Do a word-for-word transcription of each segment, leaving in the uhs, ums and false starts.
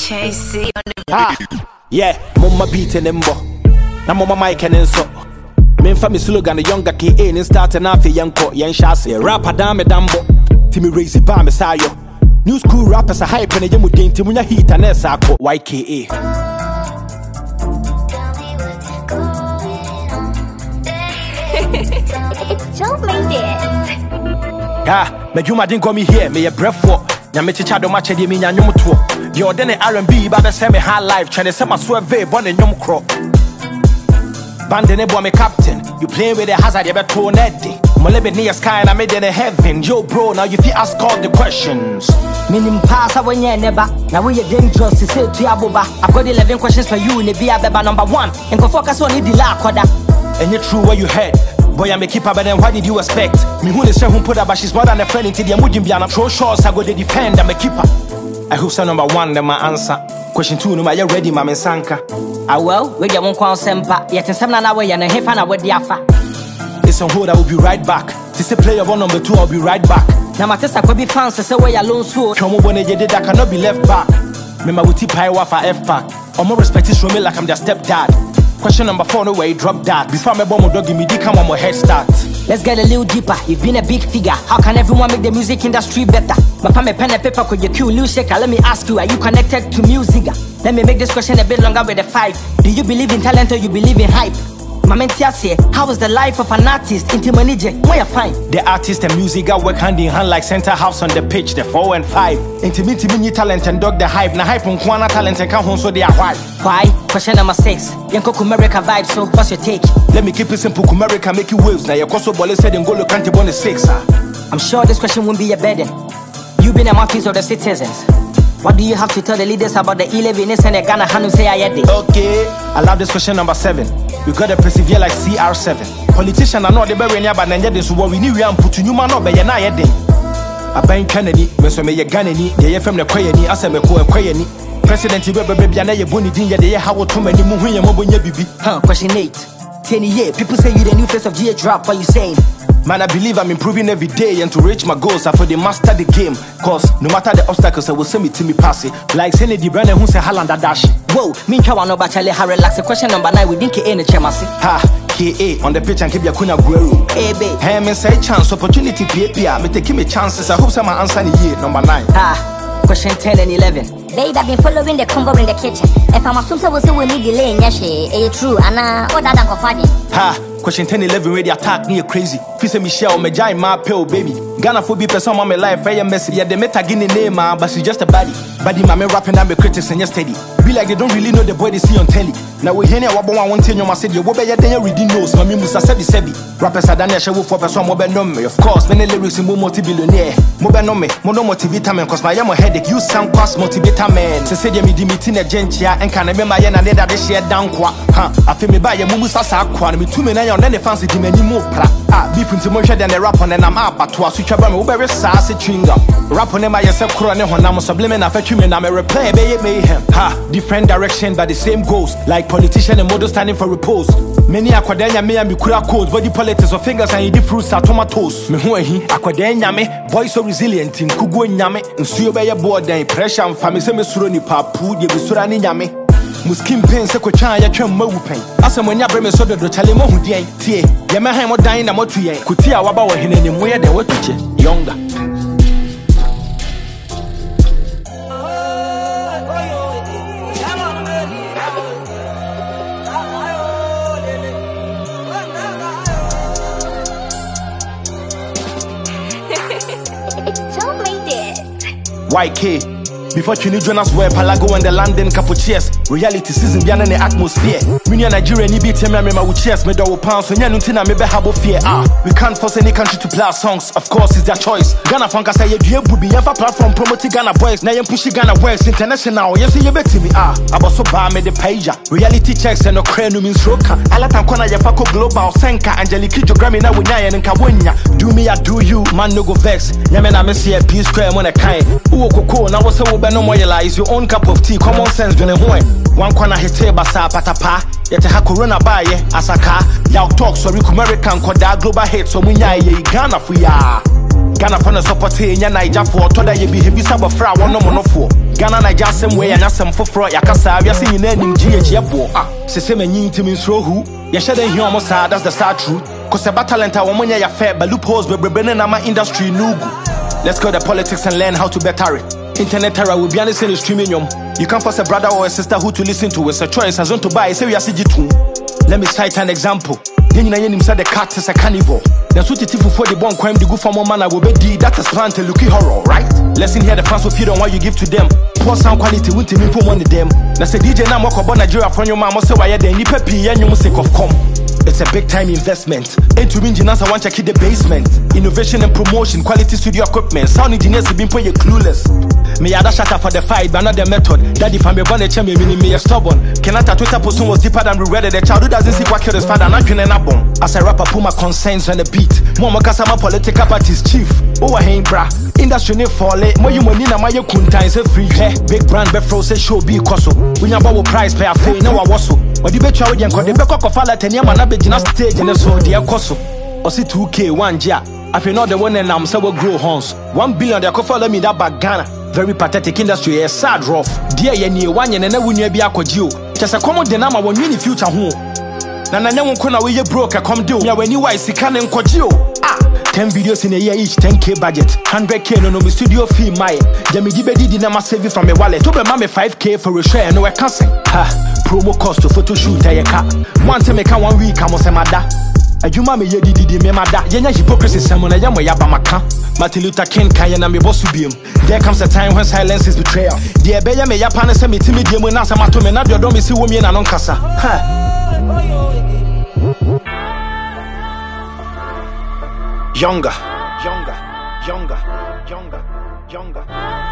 Chasey on the ah, yeah, mama beat and embo. Na mama mic and enso. Men fa me slogan the younger K A and start and afi yanko yan shase. Rapper dame dambo. Timmy raise it by me sayo. New school rappers are hype and yamu din timunya heat and esako Y K A. It's Joe made it. Ah, me juma didn't come here, me a breath for. Nyame chicha do match de me nyanyom to. Yo den R and B ba be say me high life, trying to say my swerve born in nyom cro. Band ne boy me captain. You playing with the hazard, you better to net. Molebe near sky and I made in heaven. Yo bro, now you feel ask all the questions. Minim pass when you never. Now we are dangerous to say to Abuba. I've got eleven questions for you in the be a beba number one. And go focus on the la quada. And you true where you head. Boy, I'm a keeper, but then what did you expect? Me who the say who put up, but she's more than a friend into the Mujim Biana. Throw shots, I go to defend, I'm a keeper. I hope so number one, then my answer. Question two, no, you ready, Mama Sanka? Ah, well, we get one call sempa, yet in some way and a half an hour the afa. It's on hold, I will be right back. This is player one, number two, I'll be right back. Now, my test, I could be fans to say where alone so. Come on, when you did, I cannot be left back. Remember, we tip high for F pack. Or more respect is from me like I'm their stepdad. Question number four, no way, drop that. Before my bomb dog, give me the come on my head start. Let's get a little deeper. You've been a big figure. How can everyone make the music industry better? My family pen and paper, could you cue new shaker? Let me ask you, are you connected to music? Let me make this question a bit longer with a five. Do you believe in talent or you believe in hype? Mama say, how is the life of an artist? Into manager, where you find? The artist and music work hand in hand like center house on the pitch, the four and five. Intimate mini talent and dog the hype. Na hype on Kwana talent and come home so they are white. Why? Question number six. Yanko Kumerica vibe, so what's your take? Let me keep it simple, Kumerica make you waves. Now your Koso Bole said and go look at the six. I'm sure this question won't be a burden. You've been a mouthpiece of the citizens. What do you have to tell the leaders about the elevenness and the Ghana Hanu say I had it? Okay, I love this question number seven. We gotta persevere like C R seven. Politician, I know the very near, but then this what we knew and put you man up by your night. I bang Kennedy, when so may your Ganani, the F M the Quayani, as I may call a Quayani. President, you better be a bonny dinner, the how too many moving and mobile baby. Huh, question eight. ten years, people say you the new face of G H rap, what you saying? Man, I believe I'm improving every day, and to reach my goals, I for the master the game. Cause no matter the obstacles, I will send me to me pass it. Like Senny the brand who say Haaland a dash. Whoa, me and Kawan about Charlie Harry relax. The question number nine, we didn't K A in the Chamasi. Ha, K A on the pitch and keep your Kuna Guerrero. Hey, babe. Hey, man, say chance, opportunity, P A P. Me taking me chances. I hope some answer in the year, number nine. Ha, question ten and eleven. Babe, I've been following the combo in the kitchen. If I'm assuming we say we need delay, yes, it's true. And uh, what that I'm fighting. Ha, question ten eleven, ready attack me crazy. Fisa Michelle, me giant my pill, baby. Ghana for be person on my life, very messy. Yeah, they met a guinea name, man, but she's just a body. Body, my man rapping, I'm a critics and you're steady. Be like they don't really know the boy they see on telly. Now we hear what I want to tell you, I said, you will be a day reading notes. Mammy Musa said, Sebi. Rappers are done a show for person, mobile number. Of course, many lyrics in multi billionaire. Mobile number, mono motivitamin, cause my young headache, you sound cost motivitamin. Se said, me dimitin a gentia, and can I remember Yan and that this year down qua. Huh, I feel me by a Musa Sakwan, me two men on then they fancy him any more. Ah, beef into motion than a rap on and I'm up, but to a switch about me, very sassy chewing gum. Rap on them by yourself, Corona, when I'm a subliminal, I fetch you, and I'm a replay, baby, mayhem. Ha, different direction, but the same goals, like politician and model standing for repose. Many aquadenia may and be cura codes, body politics or fingers and eat fruits are tomatoes. Me who he, aquadenia me, boy so resilient in Kugu and Yame, and see by your board, then pressure and family surani papu, the Surani Yame. Muskim pain, Sequoia, ya chum mo pain. As when ya bring me so the Chalimo who dear, tear, Yamaha dying a motuye, Kutia Wabawa in any way than what to younger. Y K. Before Trini Jonas wear Palago and the London Capucheers. Reality season beyond the atmosphere. We need Nigeria ni beat me my cheers. Me double pounds so nyanuntina me be habo fear. Ah, we can't force any country to play our songs. Of course, it's their choice. Ghana Funk say you do be ever platform promoting Ghana boys. Now you push Ghana boys international. Yes, you bet me. Ah, about so bar me the pager. Reality checks and no crane means roka. Alatan kona ya fako global senka. Angelique Grammy na winya and kabunya. Do me I do you, man no go vex. Yamena me see a P square when I kind. Uo koko na wasa no more is your own cup of tea, common sense, doing one corner his table, patapa, yet a corona by Asaka, Yao talk, sorry, American, Koda, global hate, so we Ghana for ya. Ghana for the support in Niger for Toda, you behave some of Fra, one no more for Ghana na ja same way and some foforo yakasa we say nyina nim G H yebo ah se se manyi ntimi nsro hu ye hye here almost sad that's the sad truth cause about talent a womonya ya fair but loopholes bebrebe na ma industry nugu. Let's go to politics and learn how to better it. Internet era will be honest in the streaming yum. You can't force a brother or a sister who to listen to. It's a choice as on to buy. Say we are C G two. Let me cite an example. Then you know the cat is a carnivore. That's what it is for the born crime. The good for more man I will be D. That is plan to looky horror, right? Let's in here the fans will feed on what you give to them. Poor sound quality won't even put money them. That's a D J now walk about Nigeria from your mama. So why are they any peppy and you must of come. It's a big time investment. Into engineers, I want to keep the basement. Innovation and promotion, quality studio equipment. Sound engineers have been put you clueless. Me other shut up for the fight, but not the method. Daddy if I'm a bonnet champion, meaning me a stubborn. Kenata Twitter post was deeper than we read it. The child who doesn't see what killed his father, not killing a bomb. As a rapper, put my concerns on the beat. Mama Kasama political party's chief. Oh, I ain't bra. Industry ne fall it. More you money na my kunta is a free hair. Big brand, be frozen show be coso. We never will price pay a fee, no I was so. But the bet you are going to be cock of all ten years, man, be just stage and so dear coso. Or see two K one ja. I feel not the one and I'm so grow horns. One billion they could follow me that back Ghana. Very pathetic industry, a sad rough. Dear ye one and then we near be a codio. Just a common dynamo when you future home. Nana won't come away broke a come do. Yeah, when you wise, he can't codio. Ah, ten videos in a year each, ten K budget. one hundred K no no me studio fee my. Jimmy Dibedi did not save it from a wallet. To be mammy five K for a share, no I can't say. Ha, promo cost to photo shoot a car. One time make one week, I must say my da. Ajuma me yedi didi me mada yenya hypocrisy samon na yamo yaba maka Martin Luther King kan na me bosu biem. There comes a time when silence is betrayal. The ebeya me yapa na se me timi die mu na sa mato me na do me si wo me na non kasa ha younger younger younger younger younger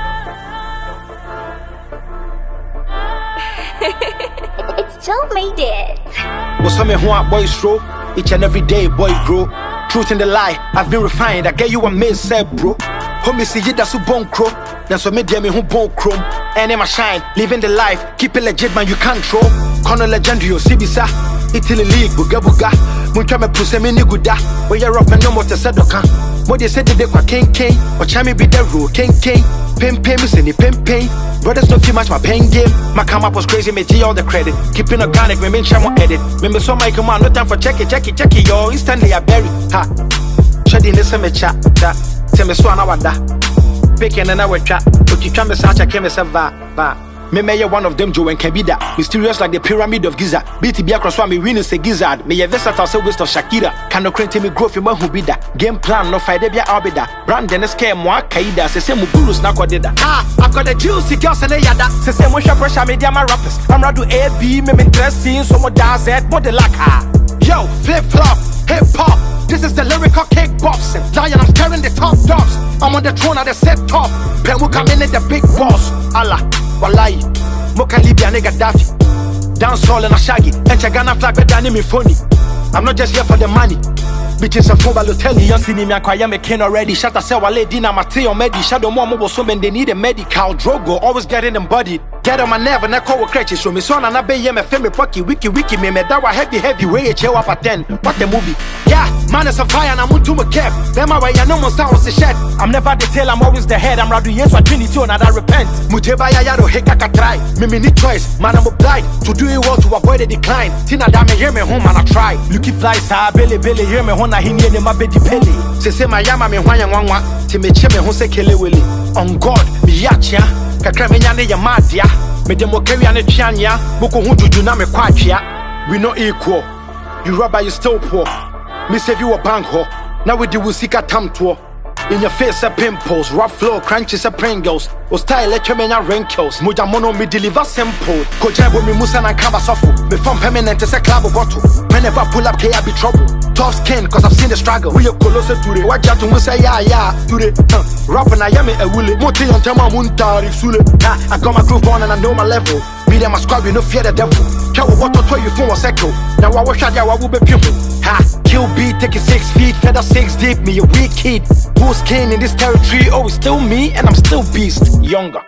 It's Joe made it. What's some who boys throw each and every day boy grow. Truth in the lie, I've been refined. I get you a miss said bro. Homie see you that's who bone crow. That's what me dear me who bone chrome. And in my shine, living the life, keep it legit man you can't throw. Corner legendary Sibisa, Italy league buga buga. Muncha me puse me ni guda. Where you're off me no more to sadoka. What they said they kwa king king. Or chami be the rule king king. Pim pim is any pim pim. Brothers don't feel much my pain game. My come up was crazy, me G all the credit. Keeping organic, me mention more edit. Me so my come on, no time for check it, check it, check it, yo. Instantly I bury. Ha. Shedding this me chat, chat. Tell me so I know picking and I will chat. But you try me such a came as a va, va. Me may one of them Joe and can be that. Mysterious like the pyramid of Giza. B T B across one me win is a gizzard. May a versatile so waste of Shakira. Can no crane me growth in my who be that. Game plan no fight be arbida. Brandon scare more kaida. Se se mugurus na kwa deda. Ah, I've got the juicy girls and a yada. Se se musha pressure media my rappers. I'm radu A B me interesting so much dance it but the like ah. Yo, flip flop, hip hop. This is the lyrical kickboxing. Lion, I'm scaring the top dogs. I'm on the throne of the set top. Pemu come in the big boss. Allah, wallahi, Moka Libya nigga Daffy. Dance all in a shaggy. And Chagana flag better than me phony. I'm not just here for the money. Bitches a phone balotelli. You see me acquire me king already. Shut us say wale dina mateo medi. Shadow more mobile so men they need a medical. Drogo always getting embodied. Get on my nerve and I call crutches. So me son and I be me femi pocky wiki wiki me me dawa heavy heavy way a chill up at ten. What the movie? Yeah, man is a fire and I'm to my cap. Then my way I know most sounds the shed. I'm never the tail, I'm always the head. I'm rather yes for twenty two and I repent. Muteba yaro hekaka try. Me me need choice. Man I'm obliged to do it well to avoid the decline. Tina dame hear me home and I try. Lucky flies ah belly belly hear me home na hini ne ma bedi pele. Se se my yama me hwan yan wanwa. Ti me che me home se kele wele. On God me yachia. Kakra me nyane ya madia. Me demo carry ane chianya. Boko hu juju na me kwachia. We not equal. You rubber you still poor. Me save you a bank ho. Now we do we seek a tam tour. In your face a pimples, rough flow, crunches a Pringles. O style let you menya wrinkles. Muja mono me deliver simple. Kojabo me musa na kaba sofu. Me from permanent as a club bottle. Whenever I pull up K I be trouble. Tough skin cause I've seen the struggle. We are closer to the watch out to say yeah yeah to the uh, rap and I am a willy. Moti on tema muntari sule. I got my groove on and I know my level. Me and my squad, we no fear the devil. Cow what to you for a second. Now I wish I will be people. Ha, kill beat, take it six feet, feather six deep. Me a weak kid. Who's king in this territory? Oh, it's still me and I'm still beast. Younger.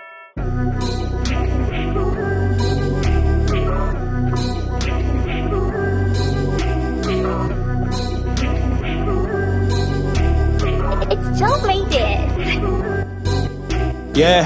It's Joe made it. Yeah,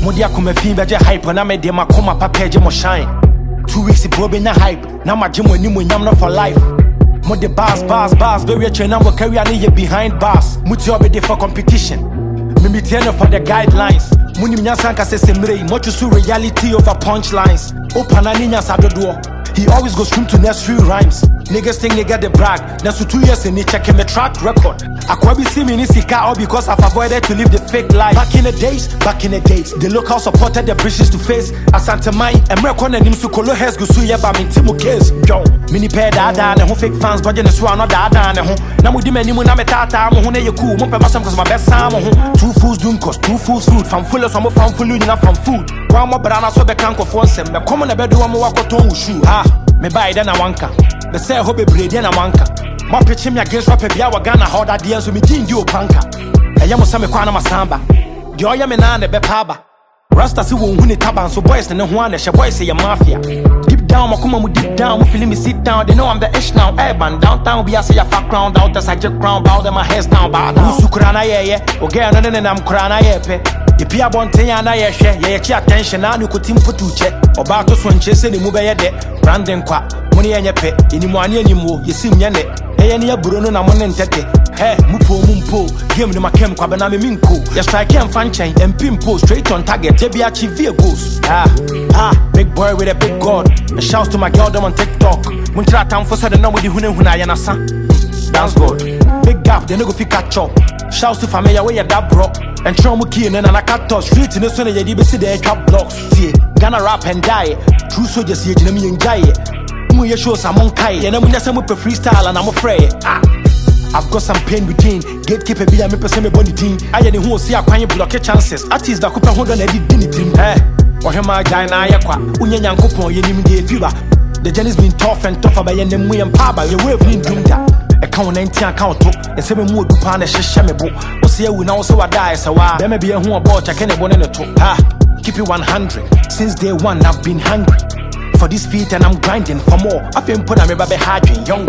Modia come fi beje hype na me de makoma papa je mo shine. Two weeks ago be na hype. Na ma gym when you nyam for life. Mo the bars, bars, bars. Be rich and I'm carry on you behind bars. Muti obe de for competition. Me me tell for the guidelines. Muni mnyasanka se semre. Mo chusu reality over punchlines. Opana ninya sadodo. He always goes through to nursery rhymes. Niggas think they get the brag. That's for two years and they checking the track record. I could be see me in Sika all because I've avoided to live the fake life. Back in the days, back in the days, the local supported the British to face. Asante Mai, and Mercon and Nimsu Kolo has go suya by me Timo case. Yo, mini pair dada and who fake fans, but in the swan or dada and who. Now we demand Nimu Nametata, Mohone Yaku, Mumpa Masam because my best time. Two fools doing cost, two fools food, from full of some from full enough from food. One more banana so the canko for some, the common bedroom walk on shoe. Ah, me buy then a wanka. The say hope a breed and a wanka. My pitch him against Rapper Biawa Ghana, how that deals with me, Jin Dio Panka. A Yamusame Kwana Masamba. The Oyamina and the Bepaba. Rasta si won huni taban so boys and no one she boys say mafia. Deep down, Makuma mu deep down, we feeling me sit down. They know I'm the ish now, urban downtown. We are say a fat crown out as I just crown, bow them my heads down, bow down. Sukrana ye, okay, no, no, no, I'm crana ye. The Pia Bontea na ye share, ye attention, and you could team put to check. About to swing chase any move ye de, Brandon qua, money and ye pay, any money anymore, you see me. Any Bruno na monen tete. Hey, mupo mumpo, game de makem kwa banami minko. Ya strike and fan chain and pimpo straight on target. J B achieve vehicles. Ah, ah, big boy with a big god. A shout to my girl them on TikTok. Muntra time for sudden now with the hune huna yanasa. That's good. Big gap, they no go fi catch up. Shouts to family where you that bro. And trauma key and I cut off street in the sun. You did see the trap blocks. See, Ghana rap and die. True soldiers here, Jimmy and Jay. You show some monkey, and I'm just a freestyle, and I'm afraid. Ah, I've got some pain within. Gatekeeper be a me person me body team. I ain't who see a quite block chances. Artists that could hold on a dignity. Eh, or him my guy na yakwa. Unyan coupon, you need me fever. The journey's been tough and tougher by your name, and Paba, your way of being doomed. A count nineteen account, and seven more to pan a shamebo. Or see, we now so I die, so I there may be a who about I can't want to talk. Ah, keep it one hundred. Since day one, I've been hungry for this feet and I'm grinding for more. I've been putting me baby hard and younger.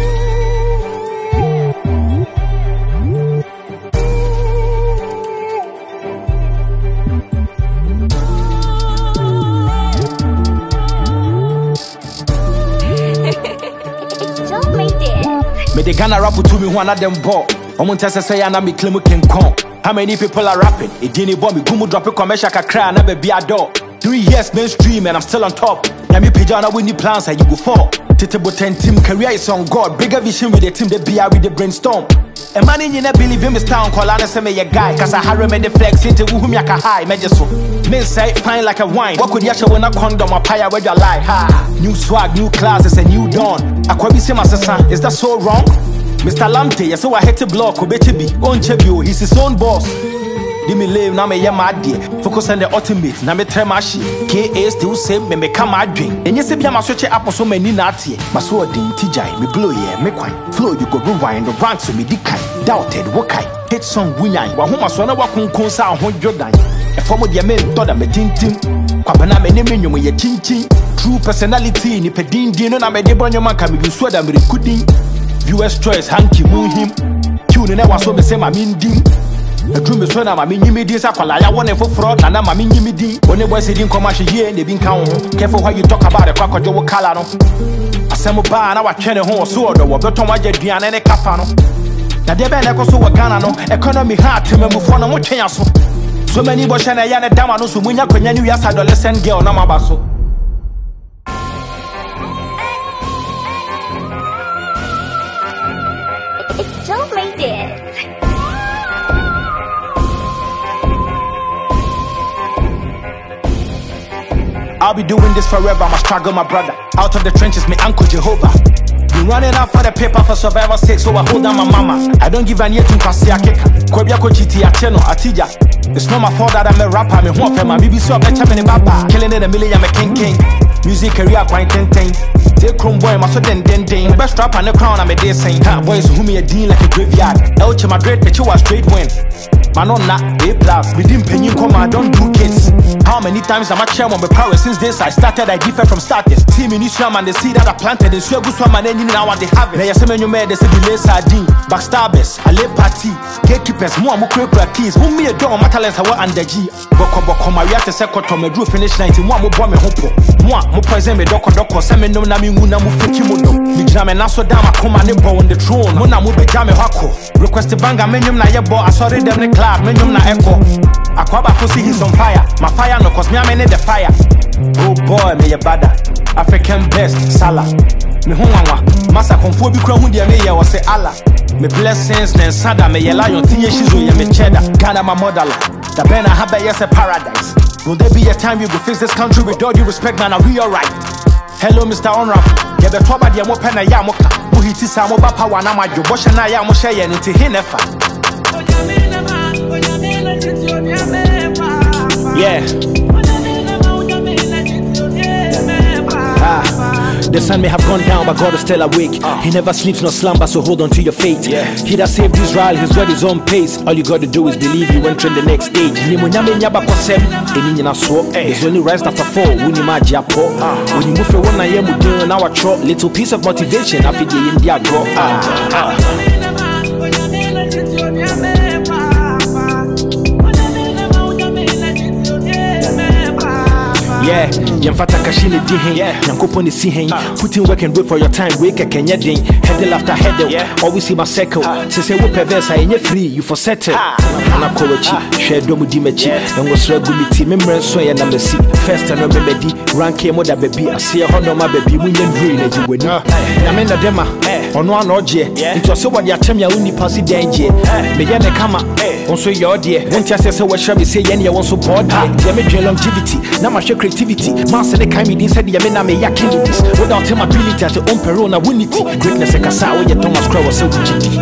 Me the Ghana rap to me one of them ball. I'm on test say I me claim can come. How many people are rapping? It didn't bomb me. Gumu drop a commercial cry never be a dog. Three years mainstream and I'm still on top. Yami Pijana winning plans and you go for. Titable ten team career is on God. Bigger vision with the team they be out with the brainstorm. A man in you never believe in this town call on say me a guy. Cause I harry me the flex into whom yaka high. Major so. Men say fine like a wine. What could you show when a condom or pie where you lie? Ha. New swag, new classes, a new dawn. I could be same as a son. Is that so wrong? Mister Lamte, yes, so I hit a block, Obechibi, on Chebio, he's his own boss. Give me live, now me yam idea. Focus on the ultimate, now me tremashi. K A still same, me me come my drink. And yes, if you am switch up so many natty. My sword in T J, me blow yeah, me quine. Flow, you go rewind the ranks so me dikai. Doubted, wakai. Hit song winai, while home as one of wakun konsa on hon Jordan. A form of the men thought I'm a tintin. Kwabana me name you with chin chin. True personality, ni pedin dino na me de bonyo man can be sword and recruiting. U S choice, hanky moon him. Tune and I was so the same, I mean, dim. The dream is when I'm a mini media, I want for fraud, and I'm a mini media. When they were sitting commercial here, they been count. Careful how you talk about a crocodile calano. A semo bar, and I was trying to hold sword, or better my Jadian and a cafano. Now, they better go so a Ghana, economy hard to me for no more chance. So many Bosch and a Yana Damano, so when you're when you are adolescent girl, no mabaso. Joe made it. I'll be doing this forever, I'ma struggle my brother. Out of the trenches, me uncle Jehovah. Been running out for the paper for survival sake, so I hold down my mama. I don't give an ear to Kwasi Akeka. Kwabia Kochiti Acheno Atija. It's not my fault that I'm a rapper, me one for my B B C up a champion in Baba. Killing it a million, I'm a king king. Music career quite ten ten. Take chrome boy, my so den den den. Best rapper on the crown, I'm a day saying. Ha, boys who me a dean like a graveyard. Elche Madrid, but you was straight win. Man on that, A plus. We didn't pay you come, I don't do kids. How many times am I chair on my power since this I started? I differ from starters. Team in Israel and the seed that I planted in Swego Swam and then now what they have it. Now, yes, you made the delay sardine, backstabbers, a lay party, gatekeepers, more more keys, who me a door, my talents are under G. Boko Boko, my reactor second to me, drew finish nineteen, one more bomb, hopo. Moi, mo present me doko doko, semi no nami muna mu fikimodo. Me jam and also down, I come and nimbo on the throne. Mona mu be jam hako. Request the banga, menium na yebo, I saw them the club, menium na echo. Akwaba pussy, he's on fire. My fire no cause me, I'm in the fire. Oh boy, me a bada. African best, Salah. Me hungwa, massa conform be crown with me, I was say Allah. Me blessings, then sada, me a lion, tia shizu, ya me cheddar. Ghana, my mother. The Bena Haba, yes, a paradise. Will there be a time you go fix this country with all due respect, man? Are we alright? Hello, Mister Honorable. Yeah, the trouble, the Mopena Yamoka. Who hit his Samoba Power, and my Jobosh and I am Moshe and into Hinefa. Yeah. Ah, the sun may have gone down, but God is still awake. Uh. He never sleeps nor slumber, so hold on to your fate. Yeah. He that saved Israel, he's got his own pace. All you gotta do is believe you went to the next stage. There's only rise after fall. When you match your paw, when you move for one I am with doing our trot, little piece of motivation. I feel the India draw. Yeah, Yamfata Kashini Dihin, Yankoponi Sihin, put in work and wait for your time, wake a Kenya Ding, headle after headle, always see my circle. Say, say, what perverse, I ain't free, you for settle. And I'm Kowachi, share Domu Dimechi, and was regularity, memory, so I am the seat. First, and remember the rank came with a baby, I see a honor my baby, we can dream as you would know. Yamenda Dema, on one or J, it was so what your time you only pass it danger. Mayana Kama, also your dear, won't you say so? What shall we say? Any one support, damage longevity, now my creativity. Master the kind inside the Yamena me yakinities. Without him ability to own perona winity. Greatness a casa where your Thomas Crow was so G.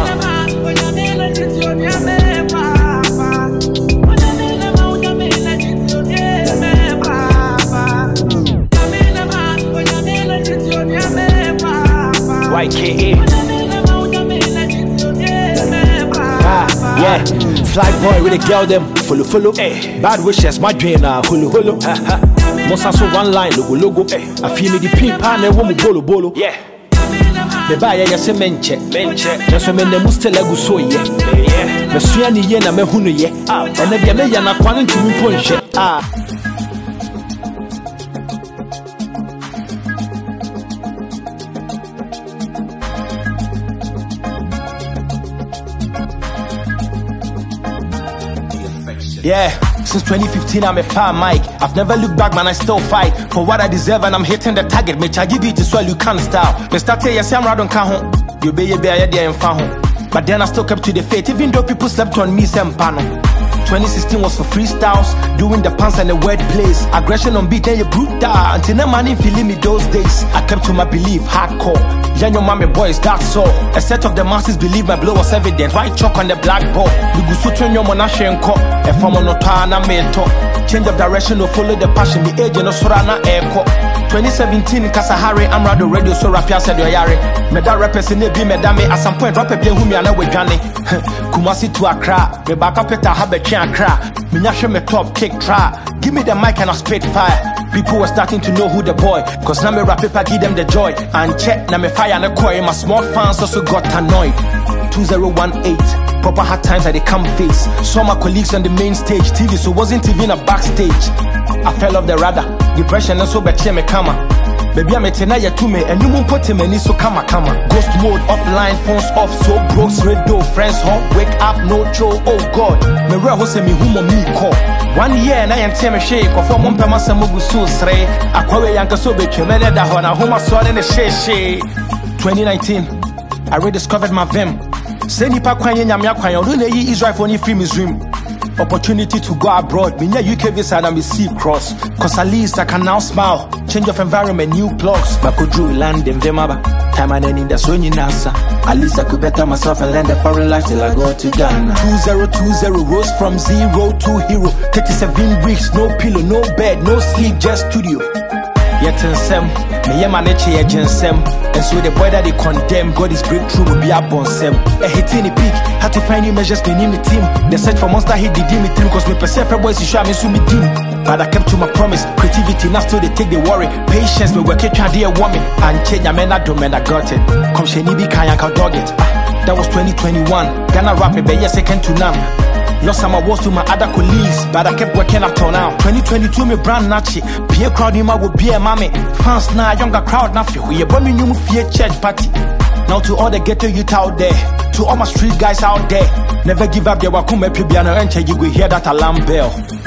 Y K A. Ah, yeah, fly boy with a girl them follow follow. Hey. Bad wishes, my drain ah hulu hulu. Most so one line logo logo. Hey. I feel me the pin pan and woman bolo bolo. Yeah. The buyer yes a menche menche. Just when the muste legu so yeah. Yeah. Me suani ye na me hunu ye. Ah. And the me ya na kwanin to me ponche. Ah. Yeah, since twenty fifteen I'm a fan mic. I've never looked back, man, I still fight for what I deserve and I'm hitting the target. Me charge it to swell you can't style. Me start here, yes, I'm right on Kahon. You be a bear there and found. But then I still kept to the faith, even though people slept on me, some panel. twenty sixteen was for freestyles, doing the pants and the word plays. Aggression on beat, then you brutal. Until no money feeling me those days. I kept to my belief, hardcore. Young your mommy boys, that's all. A set of the masses believe my blow was evident. White chalk on the blackboard. We go so turn your monashe and cop. If I'm on a time, I'm a talk. Change of direction or follow the passion. The age and no sorana airco. twenty seventeen Kasahari, I'm radio radio so rapia said your yare. Meda represent be medame at some point drop a bien whom you are with Johnny. Kumasi to Accra, me back up at a habit Accra. Minyashe me top kick try. Give me the mic and I spit fire. People were starting to know who the boy. Cause now me rap paper give them the joy. And check now me fire and a coin. My small fans also got annoyed. two zero one eight Proper hard times that they come face. Saw my colleagues on the main stage. T V so wasn't T V in a backstage. I fell off the radar. Depression and so better me kama. Baby I'm a tenaya to me and you won't put him in so kama kama. Ghost mode offline, phones off, so broke, radio, friends home, wake up, no show, oh god. Me re ho se me humo me call. One year na yente me shake of one pema se mugu so sre. Akwawe yanka so be twemene da ho na homa so ne she she. twenty nineteen I rediscovered my vim. Say nipa kwan ye nyame akwan yo no yi Israel for ni free Muslim. Opportunity to go abroad. Me U K visa and me see cross. Cause at least I can now smile. Change of environment, new blogs. Bako drew land in Vemaba. Time and ending that's when you nasa. At least I could better myself and learn the foreign life till I go to Ghana. Two zero two zero rose from zero to hero. Thirty-seven weeks, no pillow, no bed, no sleep, just studio. Yet in sem, me yema neche ye jensem. And so the boy that they condemn, God is breakthrough will be up on sem. A hit in the peak, had to find new measures, me name the team. The search for monster hit the dim team, cause me perceive boys is sure me so me dim. But I kept to my promise, creativity, now still they take the worry. Patience, me work it, try dear woman. And change your man, I do man, I got it. Come sheni be kaya ka dog it. Ah, that was twenty twenty-one. Ghana rap me, be yes, second to none. Lost some awards to my other colleagues, but I kept working up till now. twenty twenty-two, me brand nachi. Peer crowd in my would be a mommy. Fans now, younger crowd now feel. We a bomb new fear church party. Now to all the ghetto youth out there, to all my street guys out there, never give up. There will come a piano and you will hear that alarm bell.